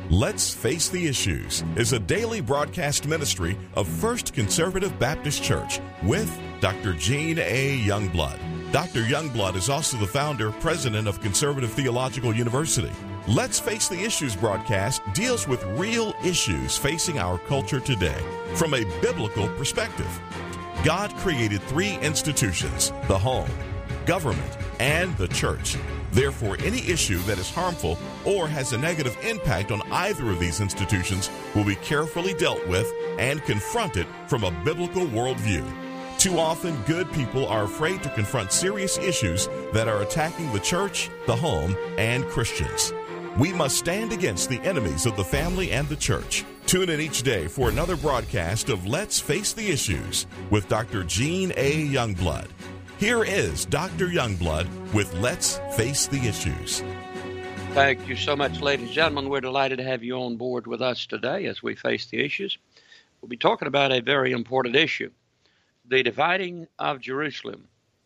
Let's Face the Issues is a daily broadcast ministry of First Conservative Baptist Church with Dr. Gene A. Youngblood. Dr. Youngblood is also the founder, president of Conservative Theological University. Let's Face the Issues broadcast deals with real issues facing our culture today from a biblical perspective. God created three institutions: the home, government, and the church. Therefore, any issue that is harmful or has a negative impact on either of these institutions will be carefully dealt with and confronted from a biblical worldview. Too often, good people are afraid to confront serious issues that are attacking the church, the home, and Christians. We must stand against the enemies of the family and the church. Tune in each day for another broadcast of Let's Face the Issues with Dr. Gene A. Youngblood. Here is Dr. Youngblood with Let's Face the Issues. Thank you so much, ladies and gentlemen. We're delighted to have you on board with us today as we face the issues. We'll be talking about a very important issue, the dividing of Jerusalem.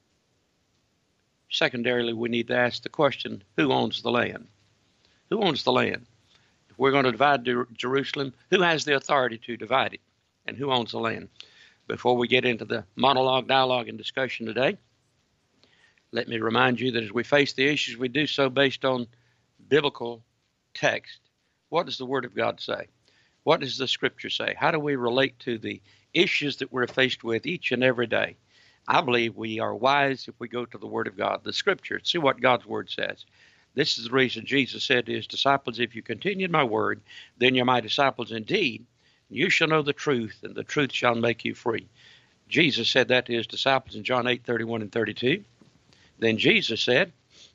Secondarily, we need to ask the question, who owns the land? Who owns the land? If we're going to divide Jerusalem, who has the authority to divide it? And who owns the land? Before we get into the monologue, dialogue, and discussion today, let me remind you that as we face the issues, we do so based on biblical text. What does the Word of God say? What does the Scripture say? How do we relate to the issues that we're faced with each and every day? I believe we are wise if we go to the Word of God, the Scripture, see what God's Word says. This is the reason Jesus said to his disciples, if you continue in my word, then you're my disciples indeed. You shall know the truth, and the truth shall make you free. Jesus said that to his disciples in John 8:31 and 32. Then Jesus said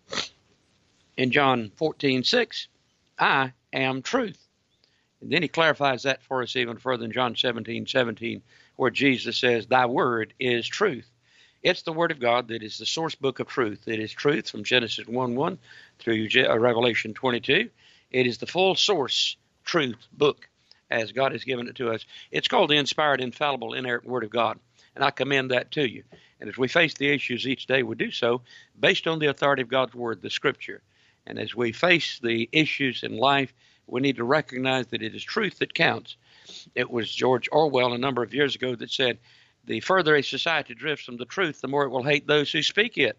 in John 14:6, I am truth. And then he clarifies that for us even further in John 17:17, where Jesus says, thy word is truth. It's the Word of God that is the source book of truth. It is truth from Genesis 1:1 through Revelation 22. It is the full source truth book as God has given it to us. It's called the inspired, infallible, inerrant Word of God, and I commend that to you. And as we face the issues each day, we do so based on the authority of God's Word, the Scripture. And as we face the issues in life, we need to recognize that it is truth that counts. It was George Orwell a number of years ago that said, the further a society drifts from the truth, the more it will hate those who speak it.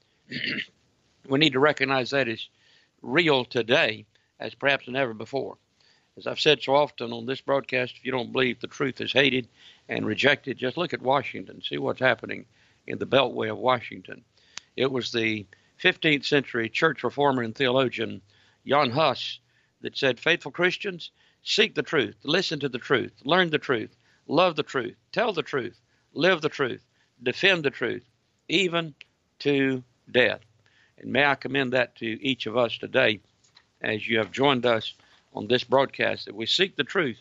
We need to recognize that is real today as perhaps never before. As I've said so often on this broadcast, if you don't believe the truth is hated and rejected, just look at Washington, see what's happening in the Beltway of Washington. It was the 15th century church reformer and theologian Jan Hus that said, faithful Christians, seek the truth, listen to the truth, learn the truth, love the truth, tell the truth, live the truth, defend the truth, even to death. And may I commend that to each of us today as you have joined us on this broadcast, that we seek the truth,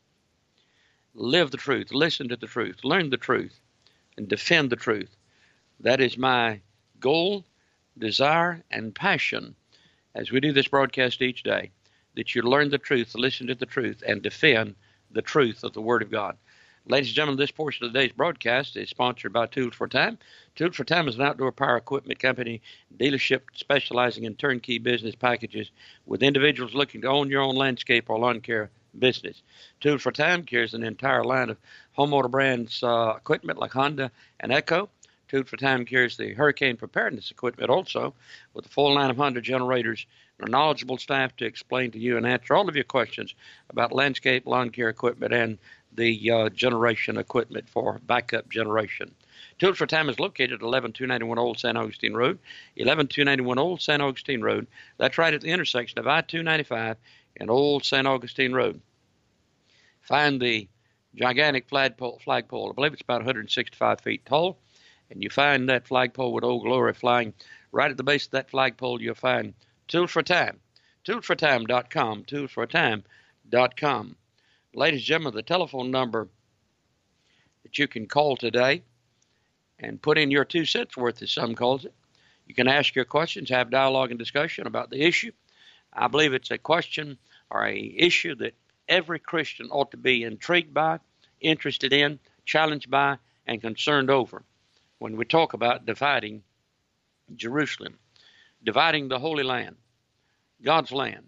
live the truth, listen to the truth, learn the truth, and defend the truth. That is my goal, desire, and passion as we do this broadcast each day, that you learn the truth, listen to the truth, and defend the truth of the Word of God. Ladies and gentlemen, this portion of today's broadcast is sponsored by Tools for Time. Tools for Time is an outdoor power equipment company, dealership specializing in turnkey business packages with individuals looking to own your own landscape or lawn care business. Tools for Time carries an entire line of homeowner brands equipment like Honda and Echo. Tools for Time carries the hurricane preparedness equipment also with a full line of Honda generators and a knowledgeable staff to explain to you and answer all of your questions about landscape, lawn care equipment, and the generation equipment for backup generation. Tools for Time is located at 11291 Old San Augustine Road, 11291 Old San Augustine Road. That's right at the intersection of I-295 and Old San Augustine Road. Find the gigantic flagpole. I believe it's about 165 feet tall. And you find that flagpole with Old Glory flying. Right at the base of that flagpole, you'll find Tools for Time. ToolsForTime.com. ToolsForTime.com. Ladies and gentlemen, the telephone number that you can call today and put in your 2 cents worth, as some calls it. You can ask your questions, have dialogue and discussion about the issue. I believe it's a question or a issue that every Christian ought to be intrigued by, interested in, challenged by, and concerned over when we talk about dividing Jerusalem, dividing the Holy Land, God's land,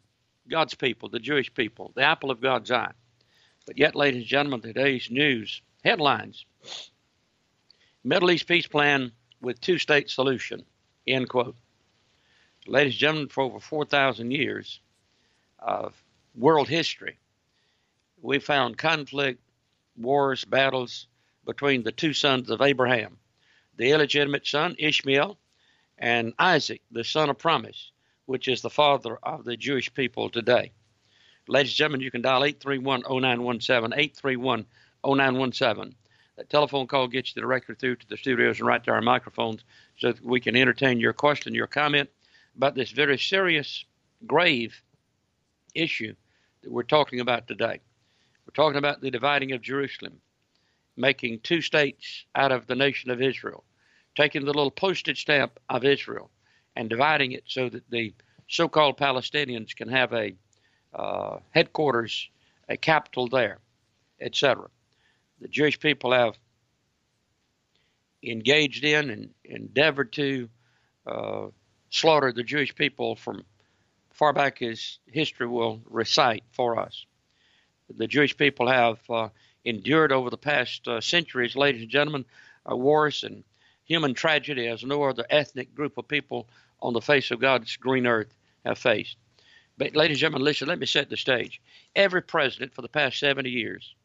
God's people, the Jewish people, the apple of God's eye. But yet, ladies and gentlemen, today's news headlines: Middle East peace plan with two-state solution, end quote. Ladies and gentlemen, for over 4,000 years of world history, we found conflict, wars, battles between the two sons of Abraham, the illegitimate son, Ishmael, and Isaac, the son of promise, which is the father of the Jewish people today. Ladies and gentlemen, you can dial 831-0917, 831-0917. That telephone call gets you directly through to the studios and right to our microphones so that we can entertain your question, your comment about this very serious, grave issue that we're talking about today. We're talking about the dividing of Jerusalem, making two states out of the nation of Israel, taking the little postage stamp of Israel and dividing it so that the so-called Palestinians can have a headquarters, a capital there, etc. The Jewish people have engaged in and endeavored to slaughter the Jewish people from far back as history will recite for us. The Jewish people have endured over the past centuries, ladies and gentlemen, wars and human tragedy as no other ethnic group of people on the face of God's green earth have faced. But ladies and gentlemen, listen, let me set the stage. Every president for the past 70 years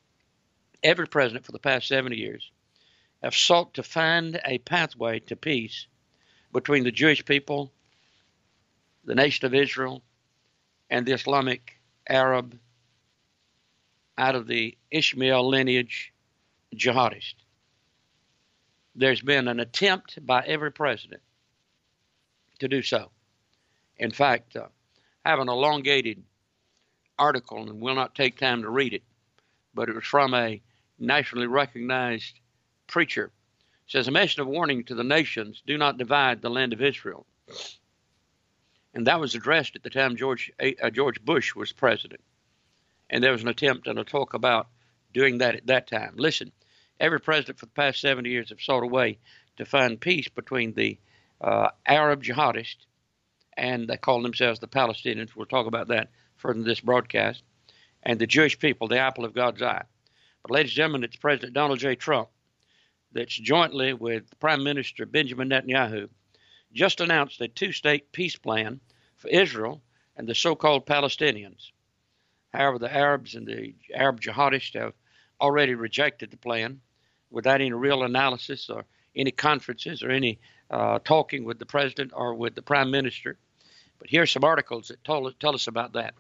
have sought to find a pathway to peace between the Jewish people, the nation of Israel, and the Islamic Arab out of the Ishmael lineage jihadist. There's been an attempt by every president to do so. In fact, I have an elongated article, and will not take time to read it, but it was from a nationally recognized preacher. It says, a message of warning to the nations, do not divide the land of Israel. And that was addressed at the time George Bush was president. And there was an attempt and a talk about doing that at that time. Listen, every president for the past 70 years have sought a way to find peace between the Arab jihadists, and they call themselves the Palestinians. We'll talk about that further in this broadcast, and the Jewish people, the apple of God's eye. But ladies and gentlemen, it's President Donald J. Trump that's jointly with Prime Minister Benjamin Netanyahu just announced a two-state peace plan for Israel and the so-called Palestinians. However, the Arabs and the Arab jihadists have already rejected the plan without any real analysis or any conferences or any talking with the president or with the prime minister. But here's some articles that tell us about that.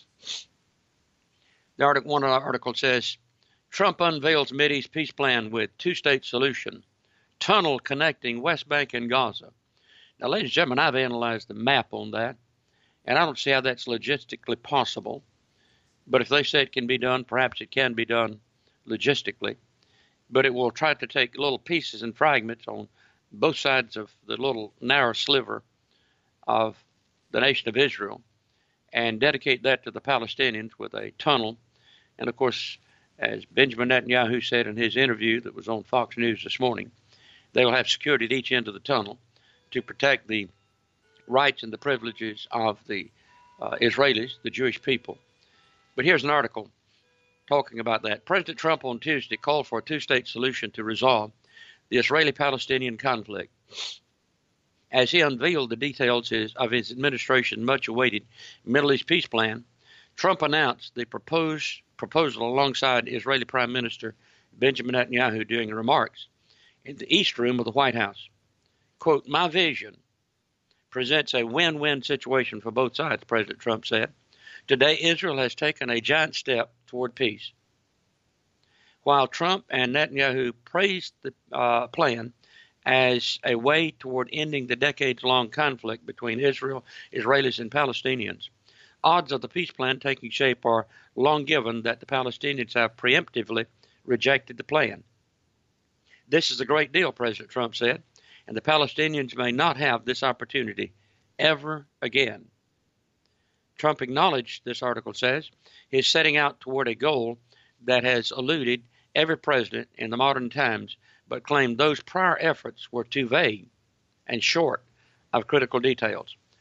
One article says, Trump unveils Mideast peace plan with two-state solution, tunnel connecting West Bank and Gaza. Now, ladies and gentlemen, I've analyzed the map on that, and I don't see how that's logistically possible. But if they say it can be done, perhaps it can be done logistically. But it will try to take little pieces and fragments on both sides of the little narrow sliver of the nation of Israel and dedicate that to the Palestinians with a tunnel. And of course, as Benjamin Netanyahu said in his interview that was on Fox News this morning, they will have security at each end of the tunnel to protect the rights and the privileges of the Israelis, the Jewish people. But here's an article talking about that. President Trump on Tuesday called for a two-state solution to resolve the Israeli-Palestinian conflict. As he unveiled the details of his administration's much-awaited Middle East peace plan, Trump announced the proposal alongside Israeli Prime Minister Benjamin Netanyahu during remarks in the East Room of the White House. Quote, my vision presents a win-win situation for both sides, President Trump said. Today, Israel has taken a giant step toward peace. While Trump and Netanyahu praised the plan as a way toward ending the decades-long conflict between Israelis, and Palestinians, odds of the peace plan taking shape are long given that the Palestinians have preemptively rejected the plan. This is a great deal, President Trump said, and the Palestinians may not have this opportunity ever again. Trump acknowledged, this article says, his setting out toward a goal that has eluded every president in the modern times, but claimed those prior efforts were too vague and short of critical details.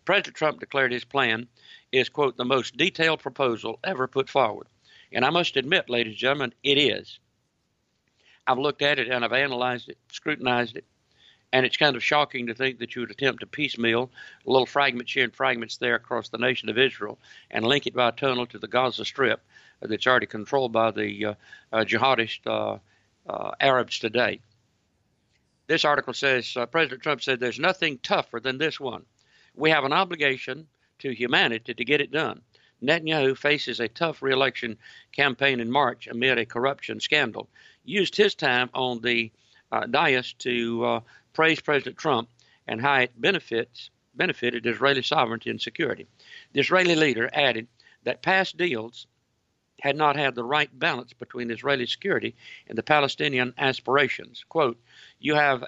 President Trump declared his plan is, quote, the most detailed proposal ever put forward. And I must admit, ladies and gentlemen, it is. I've looked at it and I've analyzed it, scrutinized it, and it's kind of shocking to think that you would attempt to piecemeal little fragments here and fragments there across the nation of Israel and link it by a tunnel to the Gaza Strip that's already controlled by the jihadist Arabs today. This article says, President Trump said, there's nothing tougher than this one. We have an obligation to humanity to get it done. Netanyahu faces a tough re-election campaign in March amid a corruption scandal. Used his time on the dais to praise President Trump and how it benefited Israeli sovereignty and security. The Israeli leader added that past deals had not had the right balance between Israeli security and the Palestinian aspirations. Quote, you have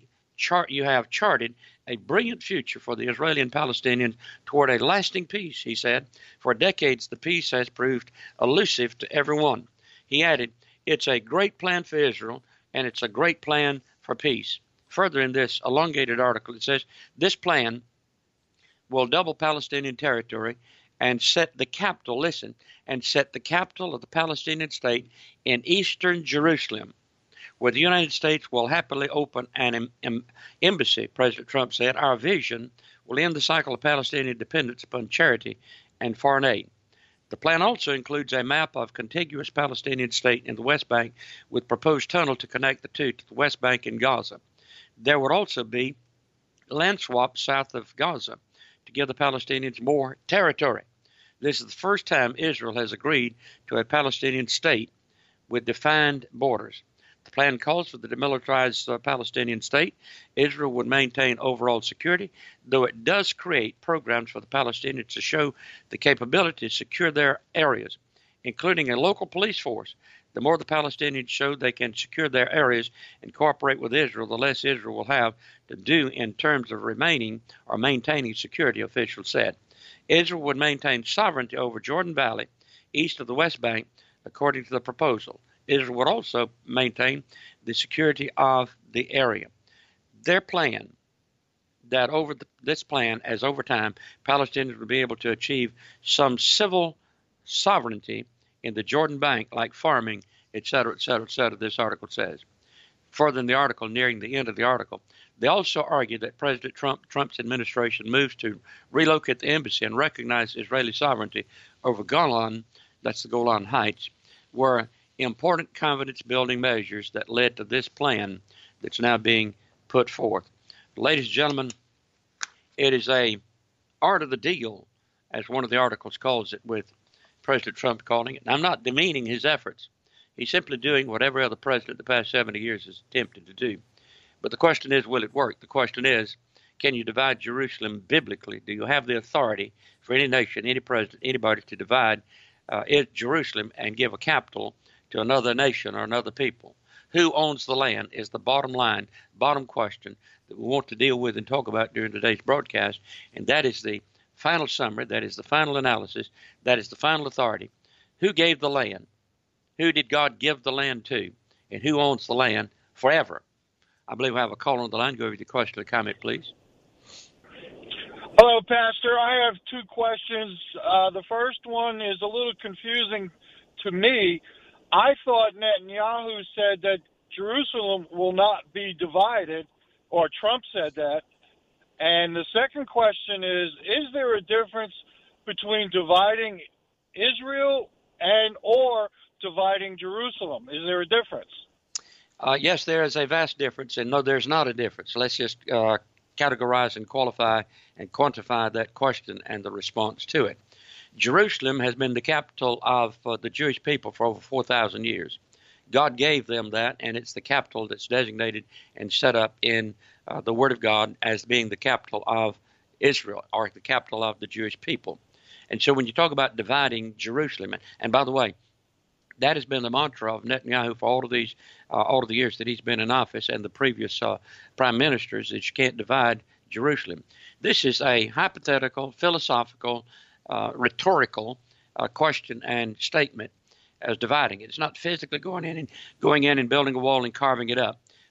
charted a brilliant future for the Israeli and Palestinians toward a lasting peace, he said. For decades, the peace has proved elusive to everyone. He added, it's a great plan for Israel, and it's a great plan for peace. Further in this elongated article, it says, this plan will double Palestinian territory and set the capital, listen, and set the capital of the Palestinian state in eastern Jerusalem, where the United States will happily open an embassy. President Trump said, our vision will end the cycle of Palestinian dependence upon charity and foreign aid. The plan also includes a map of contiguous Palestinian state in the West Bank with proposed tunnel to connect the two to the West Bank and Gaza. There would also be land swaps south of Gaza to give the Palestinians more territory. This is the first time Israel has agreed to a Palestinian state with defined borders. The plan calls for the demilitarized Palestinian state. Israel would maintain overall security, though it does create programs for the Palestinians to show the capability to secure their areas, including a local police force. The more the Palestinians show they can secure their areas and cooperate with Israel, the less Israel will have to do in terms of remaining or maintaining security, officials said. Israel would maintain sovereignty over Jordan Valley, east of the West Bank, according to the proposal. Israel would also maintain the security of the area. Their plan, that this plan, as over time, Palestinians would be able to achieve some civil sovereignty in the Jordan Bank, like farming, et cetera, this article says. Further in the article, nearing the end of the article, they also argue that President Trump's administration moves to relocate the embassy and recognize Israeli sovereignty over Golan, that's the Golan Heights, were important confidence-building measures that led to this plan that's now being put forth. Ladies and gentlemen, it is a art of the deal, as one of the articles calls it, with President Trump calling it. And I'm not demeaning his efforts. He's simply doing what every other president the past 70 years has attempted to do. But the question is, will it work? The question is, can you divide Jerusalem biblically? Do you have the authority for any nation, any president, anybody to divide Jerusalem and give a capital to another nation or another people? Who owns the land is the bottom line, bottom question that we want to deal with and talk about during today's broadcast. And that is the final summary, that is the final analysis, that is the final authority. Who gave the land? Who did God give the land to? And who owns the land forever? I believe we have a caller on the line. Go over the question or comment, please. Hello, Pastor. I have two questions. The first one is a little confusing to me. I thought Netanyahu said that Jerusalem will not be divided, or Trump said that. And the second question is there a difference between dividing Israel and or dividing Jerusalem? Is there a difference? Yes, there is a vast difference, and no, there's not a difference. Let's just categorize and qualify and quantify that question and the response to it. Jerusalem has been the capital of the Jewish people for over 4,000 years. God gave them that, and it's the capital that's designated and set up in the Word of God as being the capital of Israel, or the capital of the Jewish people. And so when you talk about dividing Jerusalem, and by the way, that has been the mantra of Netanyahu for all of the years that he's been in office, and the previous prime ministers, that you can't divide Jerusalem. This is a hypothetical, philosophical, rhetorical question and statement as dividing it. It's not physically going in and building a wall and carving it up.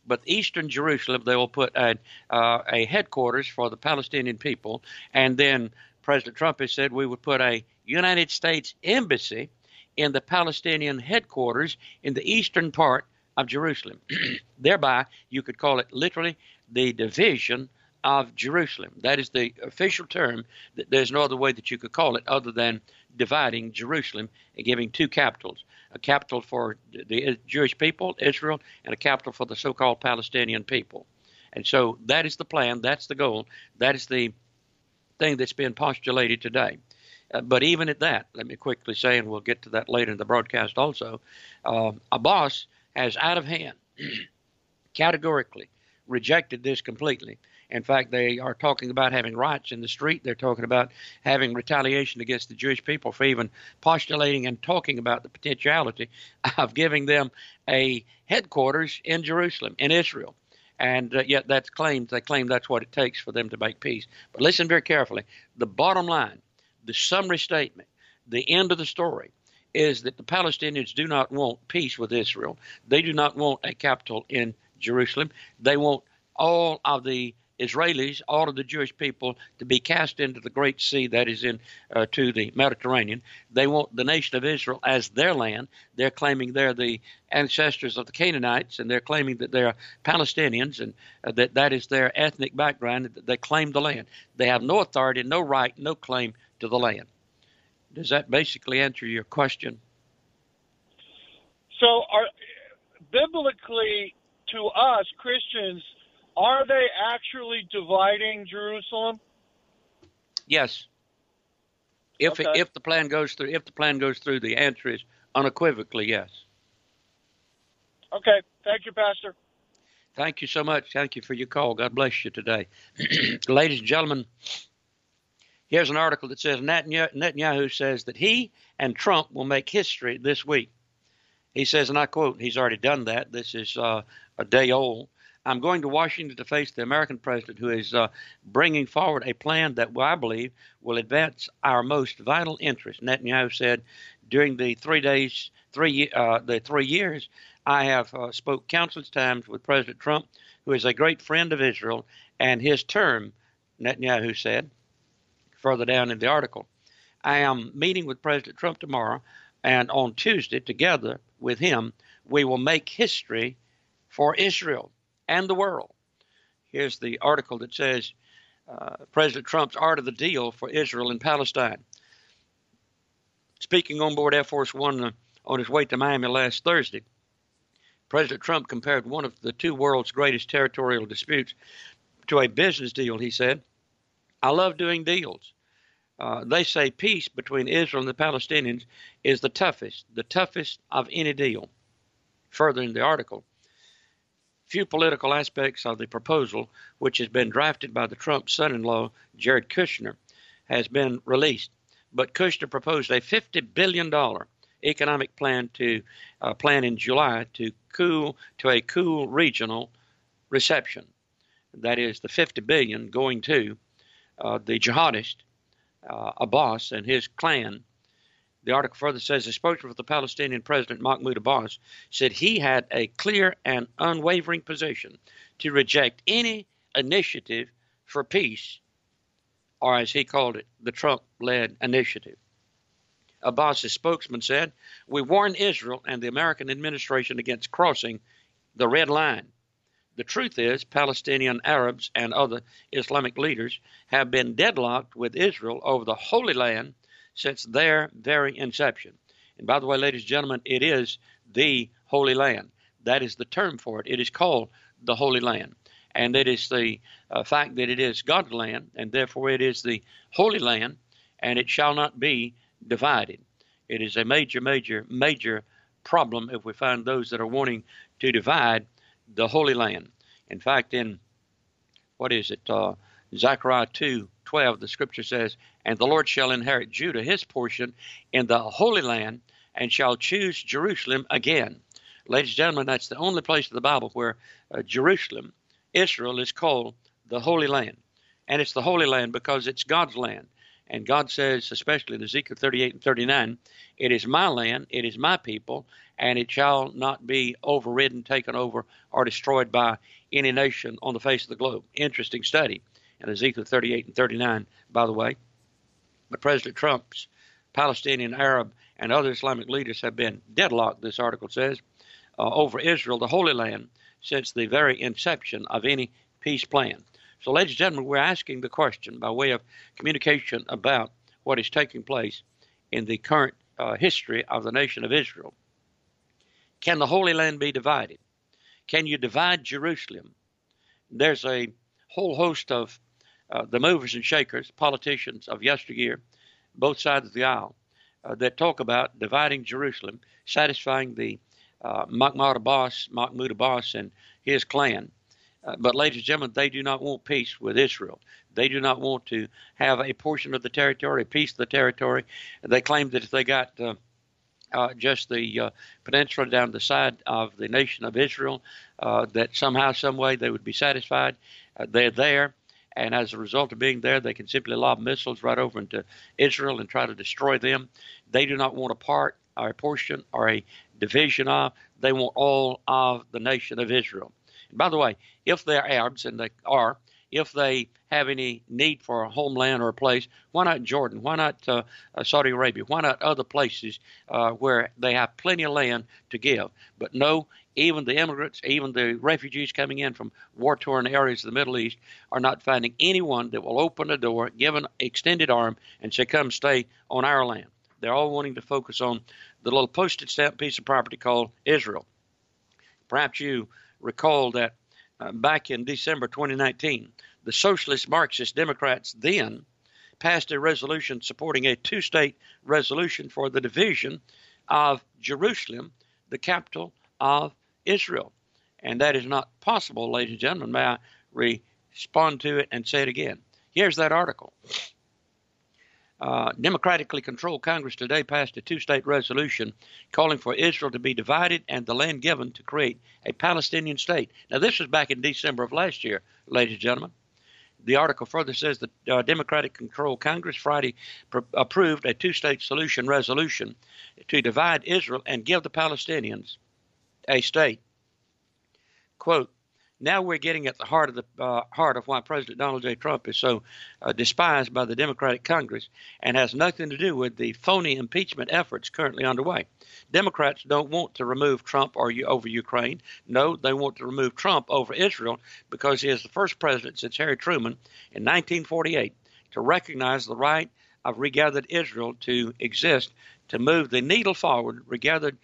but eastern Jerusalem, they will put a headquarters for the Palestinian people. And then President Trump has said we would put a United States embassy in the Palestinian headquarters in the eastern part of Jerusalem. Thereby, you could call it literally the division of Jerusalem. That is the official term. There's no other way that you could call it other than dividing Jerusalem and giving two capitals, a capital for the Jewish people, Israel, and a capital for the so-called Palestinian people. And so that is the plan. That's the goal. That is the thing that's been postulated today. But even at that, let me quickly say, and we'll get to that later in the broadcast also, Abbas has out of hand categorically rejected this completely. In fact, they are talking about having riots in the street. They're talking about having retaliation against the Jewish people for even postulating and talking about the potentiality of giving them a headquarters in Jerusalem, in Israel. And yet they claim that's what it takes for them to make peace. But listen very carefully. The bottom line, the summary statement, the end of the story is that the Palestinians do not want peace with Israel. They do not want a capital in Jerusalem. They want all of the Israelis, all of the Jewish people, to be cast into the great sea that is in to the Mediterranean. They want the nation of Israel as their land. They're claiming they're the ancestors of the Canaanites, and they're claiming that they're Palestinians, and that is their ethnic background. They claim the land. They have no authority, no right, no claim to the land. Does that basically answer your question? So, biblically, to us Christians, are they actually dividing Jerusalem? Yes. If the plan goes through, the answer is unequivocally yes. Okay. Thank you, Pastor. Thank you so much. Thank you for your call. God bless you today. Ladies and gentlemen, here's an article that says Netanyahu says that he and Trump will make history this week. He says, and I quote, he's already done that. This is a day old. I'm going to Washington to face the American president who is bringing forward a plan that I believe will advance our most vital interests. Netanyahu said during the 3 years, I have spoke countless times with President Trump, who is a great friend of Israel, and his term, Netanyahu said, further down in the article, I am meeting with President Trump tomorrow, and on Tuesday, together with him, we will make history for Israel and the world. Here's the article that says President Trump's art of the deal for Israel and Palestine. Speaking on board Air Force One on his way to Miami last Thursday, President Trump compared one of the two world's greatest territorial disputes to a business deal. He said, I love doing deals. They say peace between Israel and the Palestinians is the toughest of any deal. Further in the article, few political aspects of the proposal, which has been drafted by the Trump son-in-law, Jared Kushner, has been released. But Kushner proposed a $50 billion economic plan in July to a cool regional reception. That is the $50 billion going to the jihadist Abbas and his clan. The article further says a spokesman for the Palestinian President Mahmoud Abbas said he had a clear and unwavering position to reject any initiative for peace, or as he called it, the Trump-led initiative. Abbas's spokesman said, we warn Israel and the American administration against crossing the red line. The truth is, Palestinian Arabs and other Islamic leaders have been deadlocked with Israel over the Holy Land since their very inception. And by the way, ladies and gentlemen, it is the Holy Land. That is the term for it. It is called the Holy Land. And it is the fact that it is God's land, and therefore it is the Holy Land, and it shall not be divided. It is a major, major, major problem if we find those that are wanting to divide the Holy Land. In fact, in, Zechariah 2:12, the scripture says, and the Lord shall inherit Judah, his portion, in the Holy Land, and shall choose Jerusalem again. Ladies and gentlemen, that's the only place in the Bible where Jerusalem, Israel, is called the Holy Land. And it's the Holy Land because it's God's land. And God says, especially in Ezekiel 38 and 39, it is my land, it is my people, and it shall not be overridden, taken over, or destroyed by any nation on the face of the globe. Interesting study in Ezekiel 38 and 39, by the way. But President Trump's Palestinian, Arab, and other Islamic leaders have been deadlocked, this article says, over Israel, the Holy Land, since the very inception of any peace plan. So, ladies and gentlemen, we're asking the question by way of communication about what is taking place in the current history of the nation of Israel. Can the Holy Land be divided? Can you divide Jerusalem? There's a whole host of the movers and shakers, politicians of yesteryear, both sides of the aisle, that talk about dividing Jerusalem, satisfying the Mahmoud Abbas and his clan. But ladies and gentlemen, they do not want peace with Israel. They do not want to have a portion of the territory, a piece of the territory. They claim that if they got just the peninsula down the side of the nation of Israel, that somehow, some way they would be satisfied. They're there, and as a result of being there, they can simply lob missiles right over into Israel and try to destroy them. They do not want a part or a portion or a division of. They want all of the nation of Israel. And by the way, if they're Arabs, and they are, if they have any need for a homeland or a place, why not Jordan? Why not Saudi Arabia? Why not other places where they have plenty of land to give? But no, even the immigrants, even the refugees coming in from war-torn areas of the Middle East are not finding anyone that will open the door, give an extended arm, and say, come stay on our land. They're all wanting to focus on the little postage stamp piece of property called Israel. Perhaps you recall that back in December 2019, the Socialist Marxist Democrats then passed a resolution supporting a two-state resolution for the division of Jerusalem, the capital of Israel. And that is not possible, ladies and gentlemen. May I respond to it and say it again? Here's that article. Democratically controlled Congress today passed a two-state resolution calling for Israel to be divided and the land given to create a Palestinian state. Now, this was back in December of last year, ladies and gentlemen. The article further says the Democratic controlled Congress Friday approved a two-state solution resolution to divide Israel and give the Palestinians a state. Quote, now we're getting at the heart of why President Donald J. Trump is so despised by the Democratic Congress and has nothing to do with the phony impeachment efforts currently underway. Democrats don't want to remove Trump over Ukraine. No, they want to remove Trump over Israel because he is the first president since Harry Truman in 1948 to recognize the right of regathered Israel to exist, to move the needle forward regarding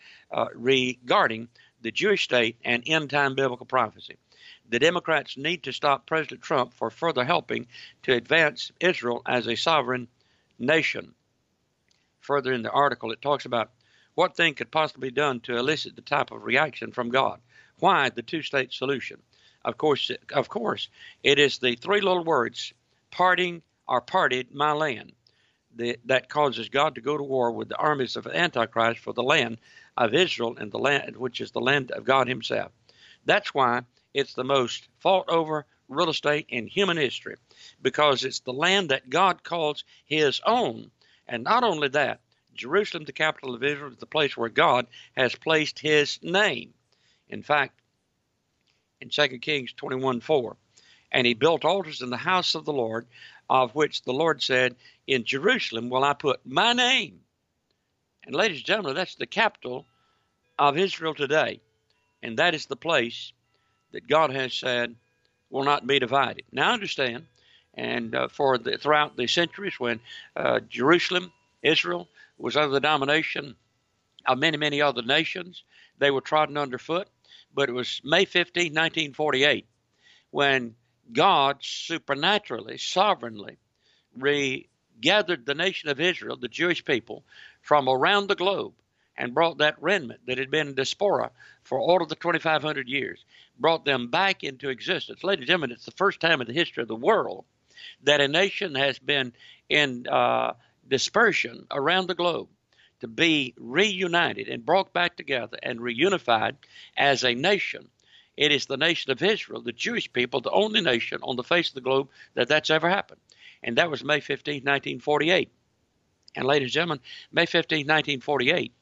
the Jewish state and end-time biblical prophecy. The Democrats need to stop President Trump for further helping to advance Israel as a sovereign nation. Further in the article, it talks about what thing could possibly be done to elicit the type of reaction from God. Why the two-state solution? Of course, it is the three little words, parting or parted my land, that causes God to go to war with the armies of Antichrist for the land of Israel and the land which is the land of God himself. That's why it's the most fought over real estate in human history, because it's the land that God calls his own. And not only that, Jerusalem, the capital of Israel, is the place where God has placed his name. In fact, in 2 Kings 21:4, and he built altars in the house of the Lord, of which the Lord said, in Jerusalem will I put my name. And ladies and gentlemen, that's the capital of Israel today. And that is the place that God has said will not be divided. Now understand, and throughout the centuries when Jerusalem, Israel, was under the domination of many, many other nations, they were trodden underfoot. But it was May 15, 1948, when God supernaturally, sovereignly regathered the nation of Israel, the Jewish people, from around the globe and brought that remnant that had been in diaspora for all of the 2,500 years, brought them back into existence. Ladies and gentlemen, it's the first time in the history of the world that a nation has been in dispersion around the globe to be reunited and brought back together and reunified as a nation. It is the nation of Israel, the Jewish people, the only nation on the face of the globe that's ever happened. And that was May 15, 1948. And ladies and gentlemen, May 15, 1948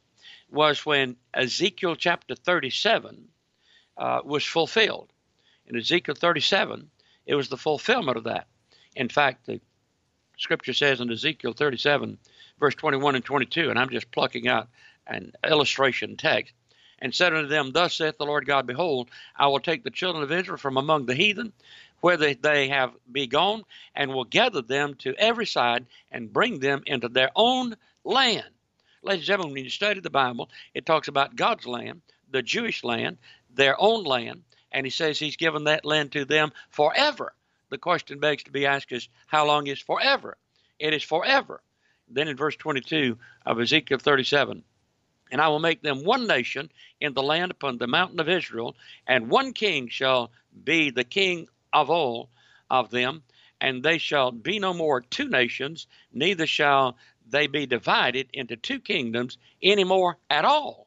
was when Ezekiel chapter 37 was fulfilled. In Ezekiel 37, it was the fulfillment of that. In fact, the Scripture says in Ezekiel 37, verse 21 and 22, and I'm just plucking out an illustration text, and said unto them, Thus saith the Lord God, Behold, I will take the children of Israel from among the heathen, where they have be gone, and will gather them to every side, and bring them into their own land. Ladies and gentlemen, when you study the Bible, it talks about God's land, the Jewish land, their own land, and he says he's given that land to them forever. The question begs to be asked is, how long is forever? It is forever. Then in verse 22 of Ezekiel 37, and I will make them one nation in the land upon the mountain of Israel, and one king shall be the king of all of them, and they shall be no more two nations, neither shall they be divided into two kingdoms any more at all.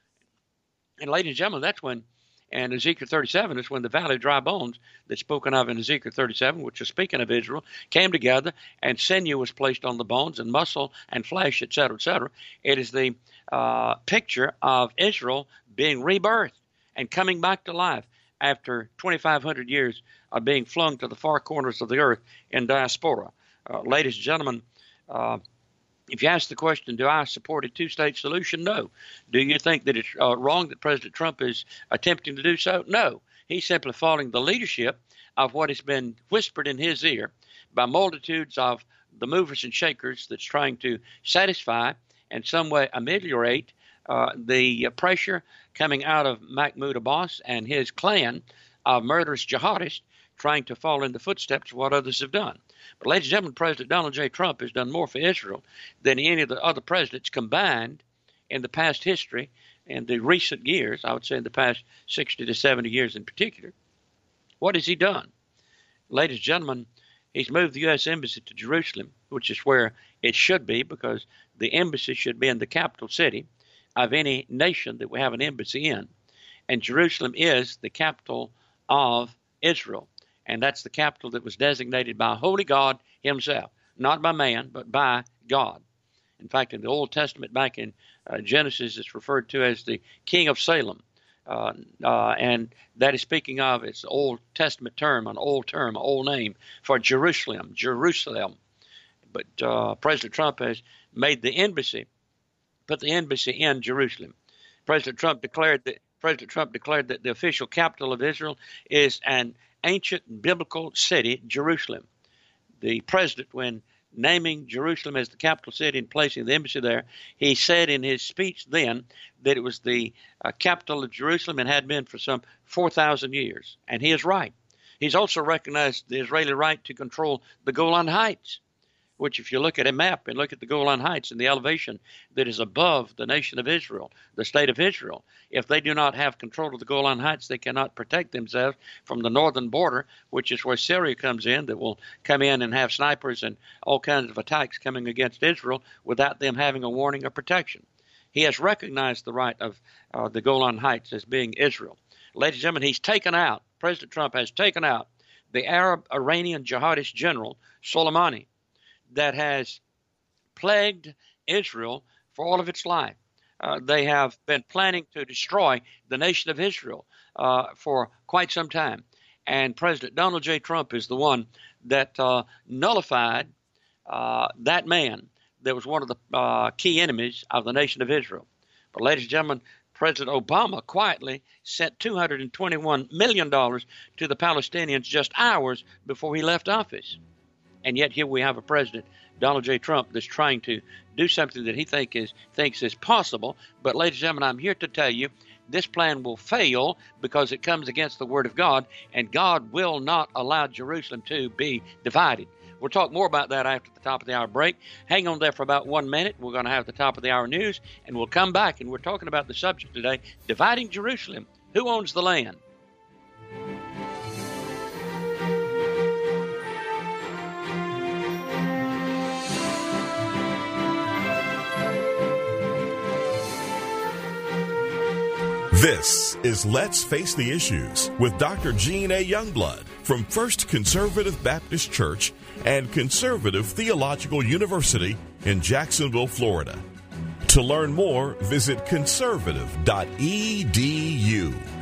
And ladies and gentlemen, that's when, and Ezekiel 37 is when the valley of dry bones that's spoken of in Ezekiel 37, which is speaking of Israel, came together, and sinew was placed on the bones, and muscle and flesh, etc., etc. It is the picture of Israel being rebirthed and coming back to life after 2,500 years of being flung to the far corners of the earth in diaspora. Ladies and gentlemen, if you ask the question, do I support a two-state solution? No. Do you think that it's wrong that President Trump is attempting to do so? No. He's simply following the leadership of what has been whispered in his ear by multitudes of the movers and shakers that's trying to satisfy and some way ameliorate the pressure coming out of Mahmoud Abbas and his clan of murderous jihadists trying to follow in the footsteps of what others have done. But ladies and gentlemen, President Donald J. Trump has done more for Israel than any of the other presidents combined in the past history and the recent years, I would say in the past 60 to 70 years in particular. What has he done? Ladies and gentlemen, he's moved the U.S. Embassy to Jerusalem, which is where it should be, because the embassy should be in the capital city of any nation that we have an embassy in. And Jerusalem is the capital of Israel. And that's the capital that was designated by Holy God himself, not by man, but by God. In fact, in the Old Testament, back in Genesis, it's referred to as the King of Salem. And that is speaking of, it's an Old Testament term, an old name for Jerusalem. But President Trump has made the embassy, put the embassy in Jerusalem. President Trump declared that the official capital of Israel is an ancient biblical city, Jerusalem. The president, when naming Jerusalem as the capital city and placing the embassy there, he said in his speech then that it was the capital of Jerusalem and had been for some 4,000 years. And he is right. He's also recognized the Israeli right to control the Golan Heights, which if you look at a map and look at the Golan Heights and the elevation that is above the nation of Israel, the state of Israel, if they do not have control of the Golan Heights, they cannot protect themselves from the northern border, which is where Syria comes in, that will come in and have snipers and all kinds of attacks coming against Israel without them having a warning or protection. He has recognized the right of the Golan Heights as being Israel. Ladies and gentlemen, President Trump has taken out the Arab-Iranian jihadist general Soleimani, that has plagued Israel for all of its life. They have been planning to destroy the nation of Israel for quite some time. And President Donald J. Trump is the one that nullified that man that was one of the key enemies of the nation of Israel. But ladies and gentlemen, President Obama quietly sent $221 million to the Palestinians just hours before he left office. And yet here we have a president, Donald J. Trump, that's trying to do something that he thinks is possible. But ladies and gentlemen, I'm here to tell you this plan will fail because it comes against the Word of God, and God will not allow Jerusalem to be divided. We'll talk more about that after the top of the hour break. Hang on there for about 1 minute. We're going to have the top of the hour news, and we'll come back, and we're talking about the subject today, dividing Jerusalem. Who owns the land? This is Let's Face the Issues with Dr. Gene A. Youngblood from First Conservative Baptist Church and Conservative Theological University in Jacksonville, Florida. To learn more, visit conservative.edu.